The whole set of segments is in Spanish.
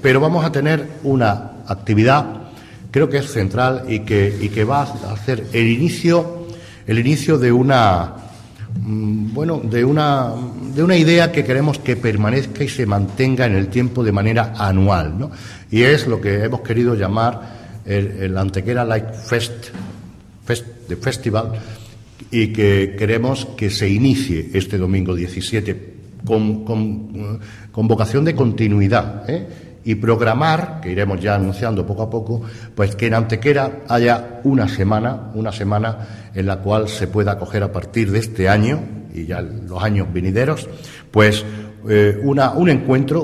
pero vamos a tener una actividad, creo que es central y que va a hacer el inicio de una de una idea que queremos que permanezca y se mantenga en el tiempo de manera anual, ¿no? Y es lo que hemos querido llamar el Antequera Light Festival, y que queremos que se inicie este domingo 17 con vocación de continuidad, y programar, que iremos ya anunciando poco a poco, pues que en Antequera haya una semana en la cual se pueda acoger a partir de este año y ya los años venideros, pues un encuentro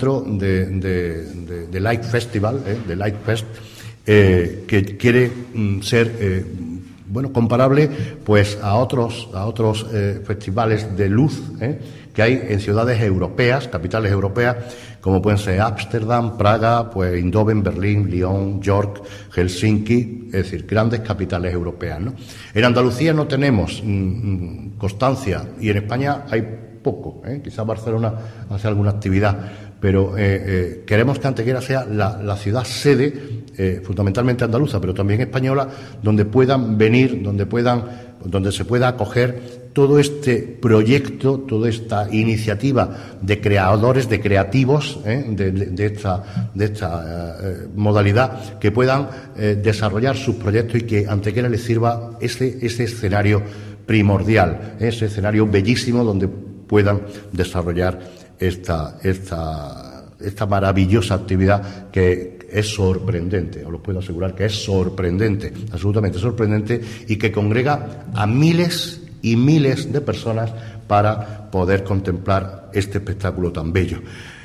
de Light Festival, de Light Fest, que quiere ser comparable pues a otros festivales de luz que hay en ciudades europeas, capitales europeas, como pueden ser Ámsterdam, Praga, pues Eindhoven, Berlín, Lyon, York, Helsinki, es decir, grandes capitales europeas, ¿no? En Andalucía no tenemos constancia, y en España hay poco, quizás Barcelona hace alguna actividad, pero queremos que Antequera sea la ciudad sede, fundamentalmente andaluza, pero también española, donde puedan venir, donde se pueda acoger todo este proyecto, toda esta iniciativa de creadores, de creativos, de esta modalidad, que puedan desarrollar sus proyectos y que Antequera les sirva ese escenario primordial, ese escenario bellísimo donde puedan desarrollar esta maravillosa actividad que es sorprendente, os lo puedo asegurar que es sorprendente, absolutamente sorprendente, y que congrega a miles y miles de personas para poder contemplar este espectáculo tan bello.